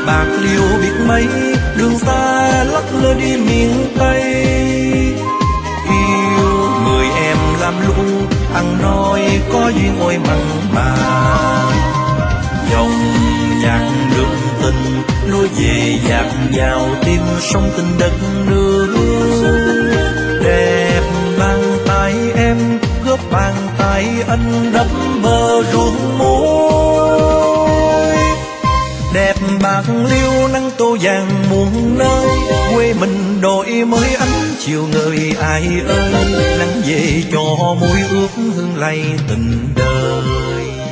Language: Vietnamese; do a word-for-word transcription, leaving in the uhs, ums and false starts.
bạc liêu biết mấy, đường xa lắc lơ đi miền Tây. Yêu người em làm lũ, ăn nói có duyên ôi mặn mà. Dòng nhạc đường tình lối về dạt vào tim sông tình đất nước. Đẹp bàn tay em góp bàn tay anh đắp bờ ruộng muối. Đẹp bạc liêu nắng tô vàng muôn nơi, quê mình đổi mới ánh chiều ngời ai ơi. Nắng về cho môi ướt hương lay tình đời.